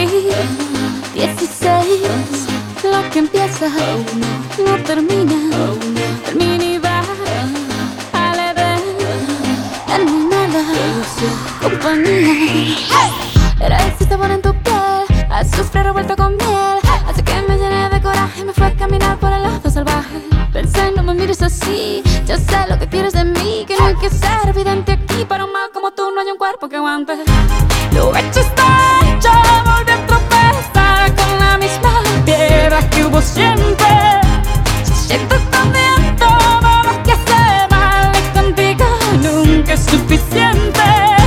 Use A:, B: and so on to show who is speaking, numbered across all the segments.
A: cumplí 16. Lo que empieza no termina. Termina y va a la edad en mi mala compañía. Era ese sabor en tu piel, azufre revuelto con miel. Así que me llené de coraje y me fue a caminar por el lado salvaje. Pensé, no me mires así, yo sé lo que quieres de mí. Que no hay que ser evidente aquí, para un mal como tú no hay un cuerpo que aguante. Lo hecho está hecho, volví a tropezar con la misma piedra que hubo siempre. Si siento tan viento, vamos que hace mal y contigo nunca es suficiente.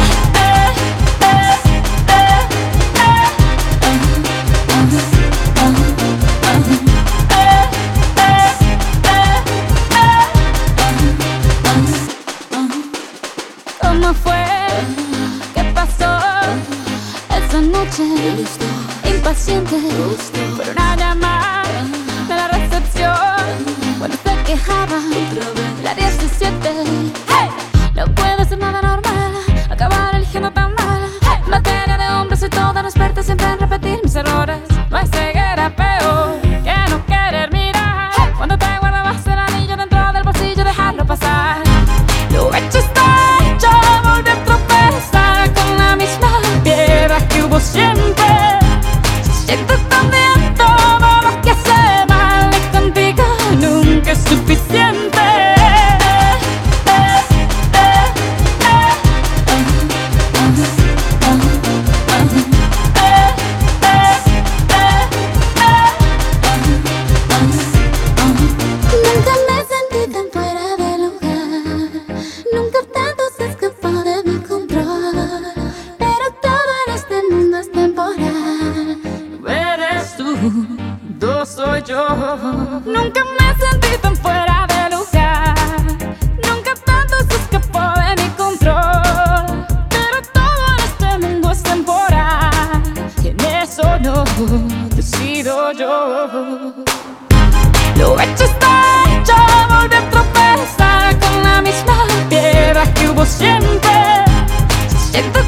A: ¿Cómo fue? ¿Qué pasó esa noche? Impaciente por una llamada de la recepción cuando se quejaba la 17. ¡Hey! No puede ser nada normal acabar eligiendo tan mal. En materia de hombres soy toda una experta siempre en repetir mis errores. No hay ceguera peor que no querer mirar. Cuando te guardabas el anillo dentro del bolsillo, dejarlo pasar. Lo hecho está hecho, volví a tropezar con la misma piedra que hubo siempre. Si siento tan viento, vamos que hace mal y contigo nunca es suficiente. Nunca me sentí tan fuera de lugar, nunca tanto se escapó de mi control. Pero todo en este mundo es temporal. Eres tú, yo soy yo. Nunca me sentí tan fuera de lugar, nunca tanto se escapó de mi control. Pero todo en este mundo es temporal, y en eso no decido yo. Lo hecho está hecho, volví a tropezar con la misma piedra que hubo siempre. Si siento